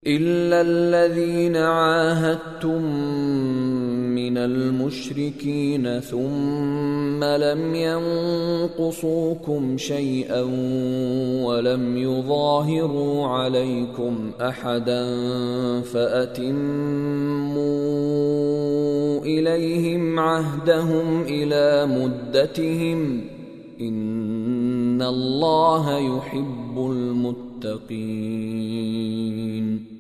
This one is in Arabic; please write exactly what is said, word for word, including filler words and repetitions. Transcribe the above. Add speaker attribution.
Speaker 1: إلا الذين عاهدتم من المشركين ثم لم ينقصوكم شيئا ولم يظاهروا عليكم أحدا فأتموا إليهم عهدهم إلى مدتهم إن الله يحب المتقين.